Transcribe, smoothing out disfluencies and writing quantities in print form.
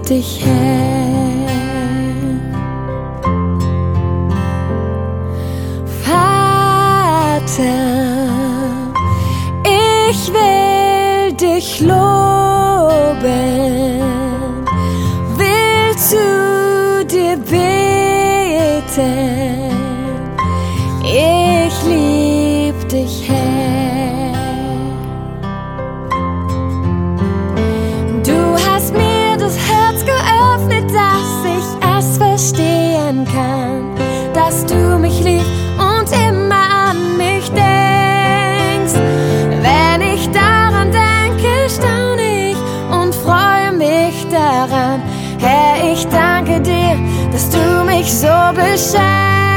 dich, Herr. Vater, ich will dich loben, will zu dir beten. Ich lieb dich, Herr. Du hast mir das Herz geöffnet, dass ich es verstehen kann, dass du mich liebst und immer an mich denkst. Wenn ich daran denke, staune ich und freue mich daran. Herr, ich danke dir, dass du mich so beschenkst.